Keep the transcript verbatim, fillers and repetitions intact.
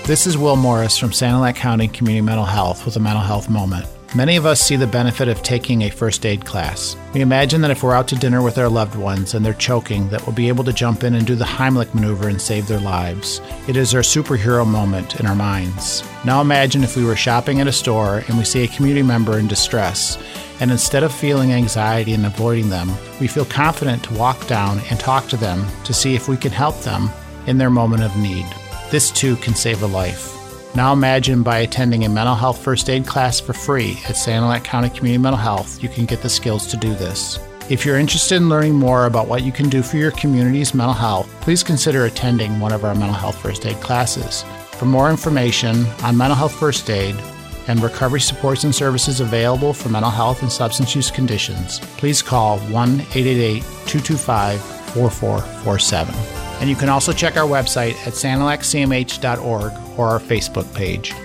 This is Will Morris from Sanilac County Community Mental Health with a mental health moment. Many of us see the benefit of taking a first aid class. We imagine that if we're out to dinner with our loved ones and they're choking, that we'll be able to jump in and do the Heimlich maneuver and save their lives. It is our superhero moment in our minds. Now imagine if we were shopping at a store and we see a community member in distress, and instead of feeling anxiety and avoiding them, we feel confident to walk down and talk to them to see if we can help them in their moment of need. This too can save a life. Now imagine by attending a mental health first aid class for free at Sanilac County Community Mental Health, you can get the skills to do this. If you're interested in learning more about what you can do for your community's mental health, please consider attending one of our mental health first aid classes. For more information on mental health first aid and recovery supports and services available for mental health and substance use conditions, please call one eight eight eight, two two five, four four four seven. And you can also check our website at sanilac c m h dot org or our Facebook page.